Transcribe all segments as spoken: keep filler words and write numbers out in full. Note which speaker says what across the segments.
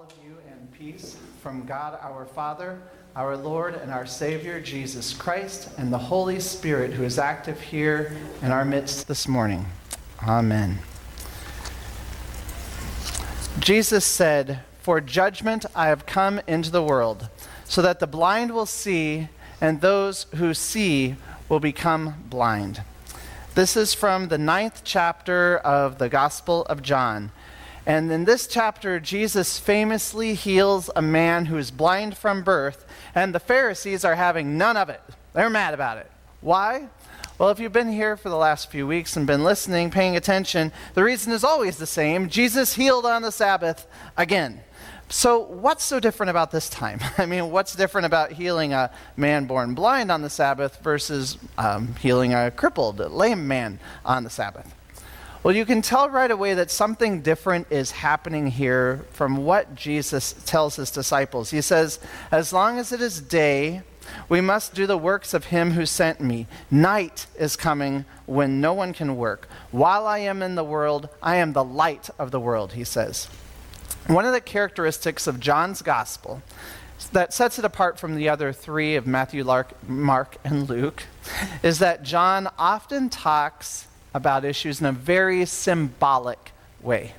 Speaker 1: all of you and peace from God our Father, our Lord and our Savior, Jesus Christ, and the Holy Spirit who is active here in our midst this morning. Amen. Jesus said, "For judgment I have come into the world, so that the blind will see, and those who see will become blind." This is from the ninth chapter of the Gospel of John. And in this chapter, Jesus famously heals a man who is blind from birth, and the Pharisees are having none of it. They're mad about it. Why? Well, if you've been here for the last few weeks and been listening, paying attention, the reason is always the same. Jesus healed on the Sabbath again. So what's so different about this time? I mean, what's different about healing a man born blind on the Sabbath versus um, healing a crippled, lame man on the Sabbath? Well, you can tell right away that something different is happening here from what Jesus tells his disciples. He says, "As long as it is day, we must do the works of him who sent me. Night is coming when no one can work. While I am in the world, I am the light of the world," he says. One of the characteristics of John's gospel that sets it apart from the other three of Matthew, Mark, and Luke is that John often talks about issues in a very symbolic way.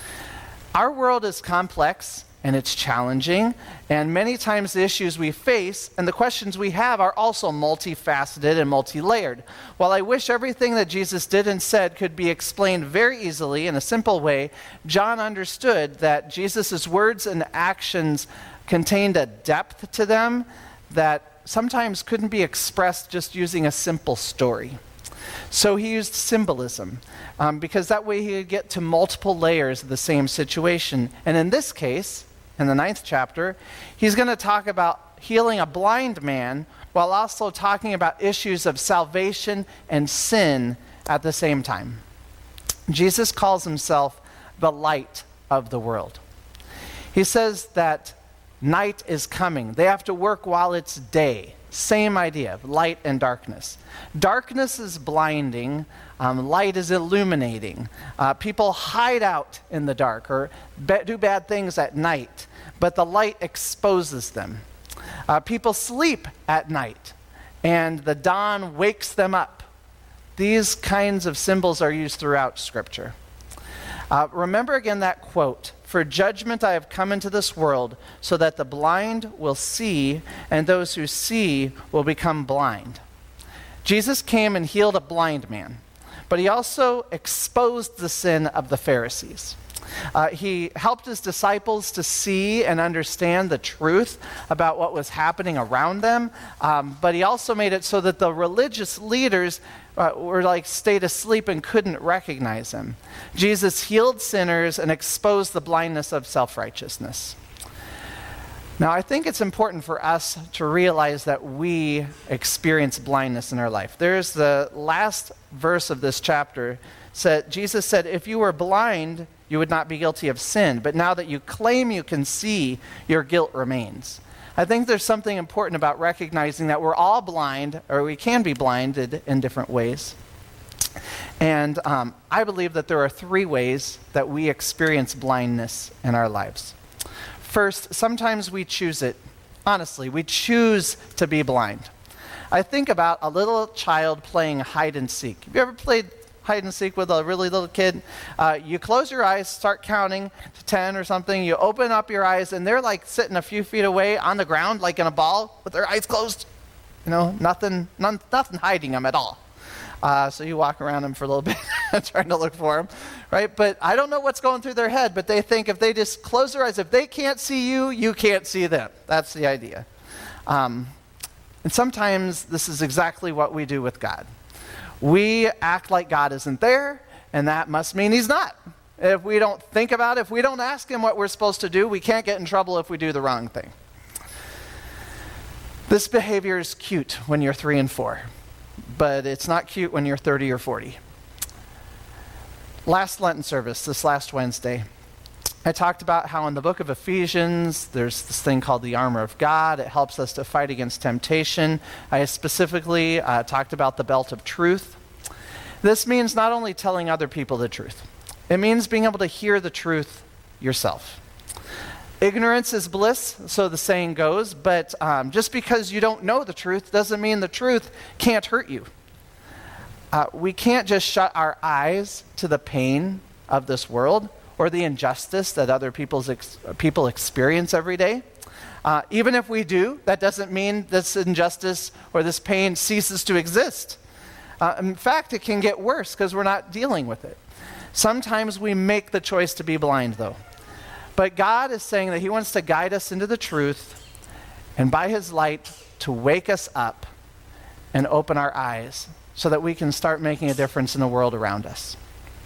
Speaker 1: Our world is complex and it's challenging, and many times the issues we face and the questions we have are also multifaceted and multi-layered. While I wish everything that Jesus did and said could be explained very easily in a simple way, John understood that Jesus' words and actions contained a depth to them that sometimes couldn't be expressed just using a simple story. So he used symbolism, um, because that way he could get to multiple layers of the same situation. And in this case, in the ninth chapter, he's going to talk about healing a blind man while also talking about issues of salvation and sin at the same time. Jesus calls himself the light of the world. He says that night is coming. They have to work while it's day. Same idea of light and darkness. Darkness is blinding. Um, light is illuminating. Uh, people hide out in the dark or be- do bad things at night, but the light exposes them. Uh, people sleep at night, and the dawn wakes them up. These kinds of symbols are used throughout Scripture. Uh, remember again that quote, "For judgment I have come into this world, so that the blind will see, and those who see will become blind." Jesus came and healed a blind man, but he also exposed the sin of the Pharisees. Uh, he helped his disciples to see and understand the truth about what was happening around them, um, but he also made it so that the religious leaders uh, were like stayed asleep and couldn't recognize him. Jesus healed sinners and exposed the blindness of self-righteousness. Now, I think it's important for us to realize that we experience blindness in our life. There's the last verse of this chapter. Said, Jesus said, "If you were blind, you would not be guilty of sin. But now that you claim you can see, your guilt remains." I think there's something important about recognizing that we're all blind, or we can be blinded in different ways. And um, I believe that there are three ways that we experience blindness in our lives. First, sometimes we choose it. Honestly, we choose to be blind. I think about a little child playing hide and seek. Have you ever played hide and seek with a really little kid? Uh, you close your eyes, start counting to ten or something. You open up your eyes, and they're like sitting a few feet away on the ground, like in a ball, with their eyes closed. You know, nothing, none, nothing hiding them at all. Uh, so you walk around them for a little bit, trying to look for them, right? But I don't know what's going through their head, but they think if they just close their eyes, if they can't see you, you can't see them. That's the idea. Um, and sometimes this is exactly what we do with God. We act like God isn't there, and that must mean he's not. If we don't think about it, if we don't ask him what we're supposed to do, we can't get in trouble if we do the wrong thing. This behavior is cute when you're three and four, but it's not cute when you're thirty or forty. Last Lenten service, this last Wednesday, I talked about how in the book of Ephesians, there's this thing called the armor of God. It helps us to fight against temptation. I specifically uh, talked about the belt of truth. This means not only telling other people the truth, it means being able to hear the truth yourself. Ignorance is bliss, so the saying goes, but um, just because you don't know the truth doesn't mean the truth can't hurt you. Uh, we can't just shut our eyes to the pain of this world or the injustice that other people's ex- people experience every day. Uh, even if we do, that doesn't mean this injustice or this pain ceases to exist. Uh, in fact, it can get worse because we're not dealing with it. Sometimes we make the choice to be blind, though. But God is saying that he wants to guide us into the truth and by his light to wake us up and open our eyes so that we can start making a difference in the world around us.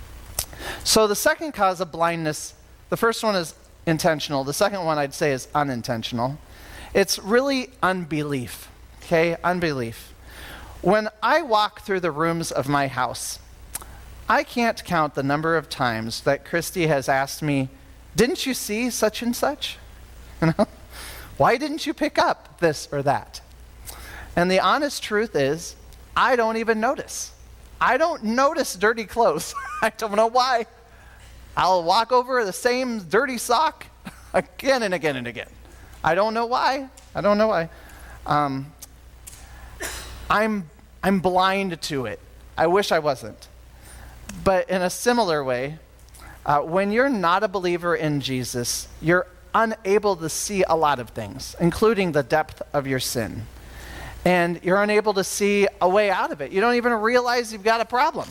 Speaker 1: So the second cause of blindness, the first one is intentional. The second one I'd say is unintentional. It's really unbelief, okay? Unbelief. When I walk through the rooms of my house, I can't count the number of times that Christy has asked me, didn't you see such and such? You know? Why didn't you pick up this or that? And the honest truth is, I don't even notice. I don't notice dirty clothes. I don't know why. I'll walk over the same dirty sock again and again and again. I don't know why. I don't know why. Um, I'm I'm blind to it. I wish I wasn't. But in a similar way, uh, when you're not a believer in Jesus, you're unable to see a lot of things, including the depth of your sin. And you're unable to see a way out of it. You don't even realize you've got a problem.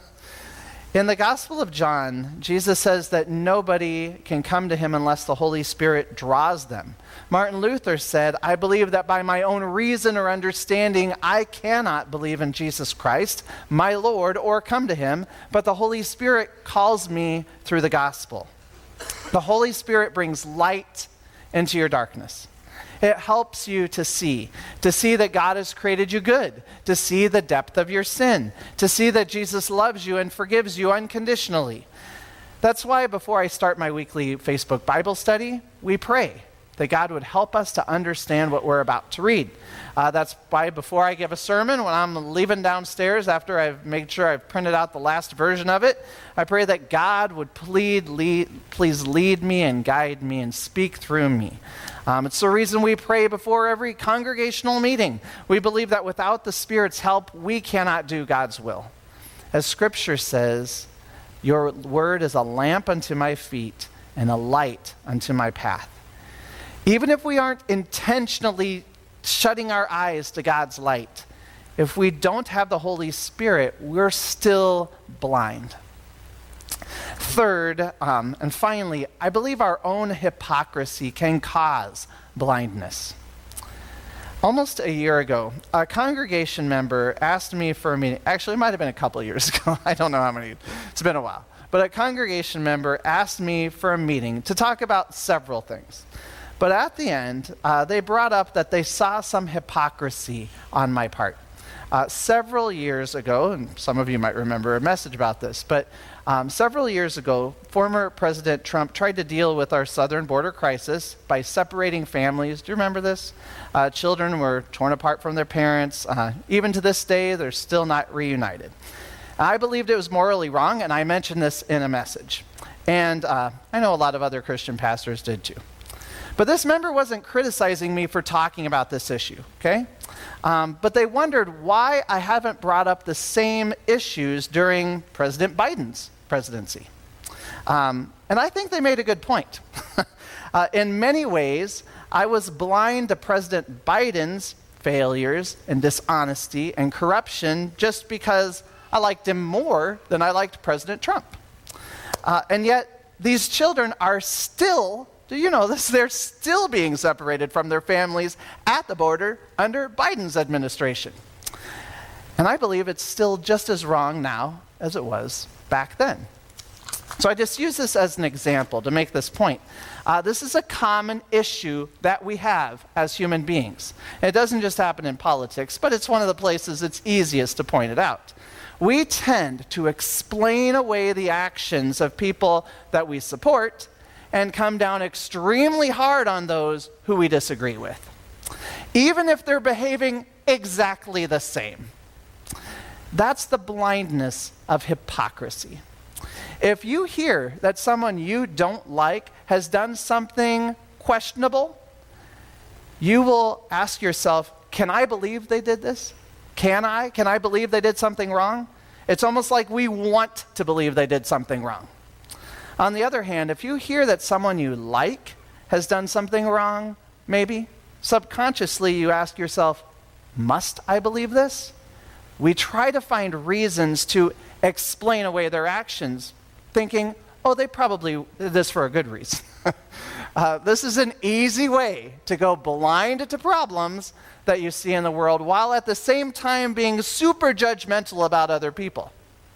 Speaker 1: In the Gospel of John, Jesus says that nobody can come to him unless the Holy Spirit draws them. Martin Luther said, I believe that by my own reason or understanding, I cannot believe in Jesus Christ, my Lord, or come to him, but the Holy Spirit calls me through the gospel. The Holy Spirit brings light into your darkness. It helps you to see, to see that God has created you good, to see the depth of your sin, to see that Jesus loves you and forgives you unconditionally. That's why before I start my weekly Facebook Bible study, we pray that God would help us to understand what we're about to read. Uh, that's why before I give a sermon, when I'm leaving downstairs after I've made sure I've printed out the last version of it, I pray that God would plead, lead, please lead me and guide me and speak through me. Um, it's the reason we pray before every congregational meeting. We believe that without the Spirit's help, we cannot do God's will. As Scripture says, your word is a lamp unto my feet and a light unto my path. Even if we aren't intentionally shutting our eyes to God's light, if we don't have the Holy Spirit, we're still blind. Third, um, and finally, I believe our own hypocrisy can cause blindness. Almost a year ago, a congregation member asked me for a meeting. Actually, it might have been a couple of years ago. I don't know how many. It's been a while. But a congregation member asked me for a meeting to talk about several things. But at the end, uh, they brought up that they saw some hypocrisy on my part. Uh, several years ago, and some of you might remember a message about this, but um, several years ago, former President Trump tried to deal with our southern border crisis by separating families. Do you remember this? Uh, children were torn apart from their parents. Uh, even to this day, they're still not reunited. I believed it was morally wrong, and I mentioned this in a message. And uh, I know a lot of other Christian pastors did too. But this member wasn't criticizing me for talking about this issue, okay? Um, but they wondered why I haven't brought up the same issues during President Biden's presidency. Um, and I think they made a good point. uh, in many ways, I was blind to President Biden's failures and dishonesty and corruption just because I liked him more than I liked President Trump. Uh, and yet, these children are still, do you know this? They're still being separated from their families at the border under Biden's administration. And I believe it's still just as wrong now as it was back then. So I just use this as an example to make this point. Uh, this is a common issue that we have as human beings. And it doesn't just happen in politics, but it's one of the places it's easiest to point it out. We tend to explain away the actions of people that we support and come down extremely hard on those who we disagree with, even if they're behaving exactly the same. That's the blindness of hypocrisy. If you hear that someone you don't like has done something questionable, you will ask yourself, can I believe they did this? Can I? Can I believe they did something wrong? It's almost like we want to believe they did something wrong. On the other hand, if you hear that someone you like has done something wrong, maybe, subconsciously you ask yourself, must I believe this? We try to find reasons to explain away their actions, thinking, oh, they probably did this for a good reason. uh, this is an easy way to go blind to problems that you see in the world, while at the same time being super judgmental about other people.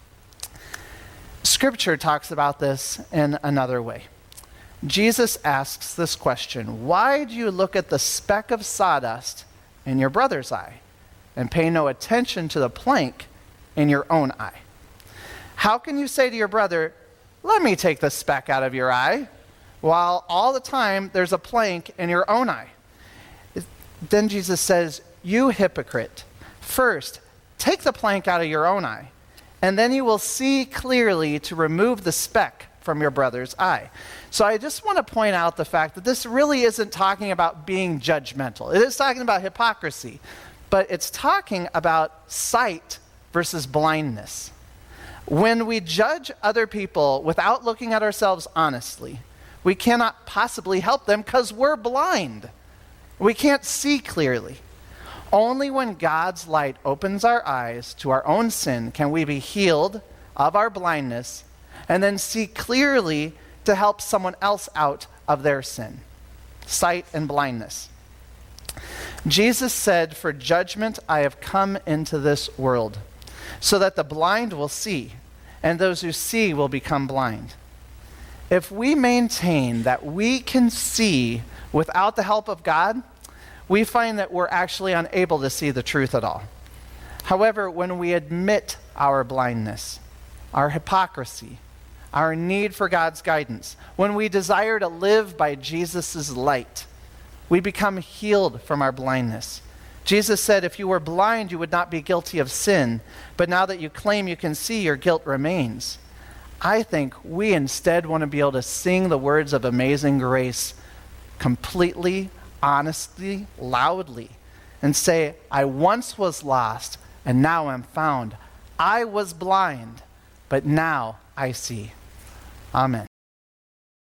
Speaker 1: Scripture talks about this in another way. Jesus asks this question, why do you look at the speck of sawdust in your brother's eye and pay no attention to the plank in your own eye? How can you say to your brother, let me take the speck out of your eye, while all the time there's a plank in your own eye? Then Jesus says, you hypocrite, first take the plank out of your own eye, and then you will see clearly to remove the speck from your brother's eye. So I just want to point out the fact that this really isn't talking about being judgmental. It is talking about hypocrisy, but it's talking about sight versus blindness. When we judge other people without looking at ourselves honestly, we cannot possibly help them because we're blind. We can't see clearly. Only when God's light opens our eyes to our own sin can we be healed of our blindness and then see clearly to help someone else out of their sin. Sight and blindness. Jesus said, for judgment I have come into this world, so that the blind will see, and those who see will become blind. If we maintain that we can see without the help of God, we find that we're actually unable to see the truth at all. However, when we admit our blindness, our hypocrisy, our need for God's guidance, when we desire to live by Jesus' light, we become healed from our blindness. Jesus said, if you were blind, you would not be guilty of sin, but now that you claim you can see, your guilt remains. I think we instead want to be able to sing the words of Amazing Grace completely, honestly, loudly, and say, I once was lost, and now am found. I was blind, but now I see. Amen.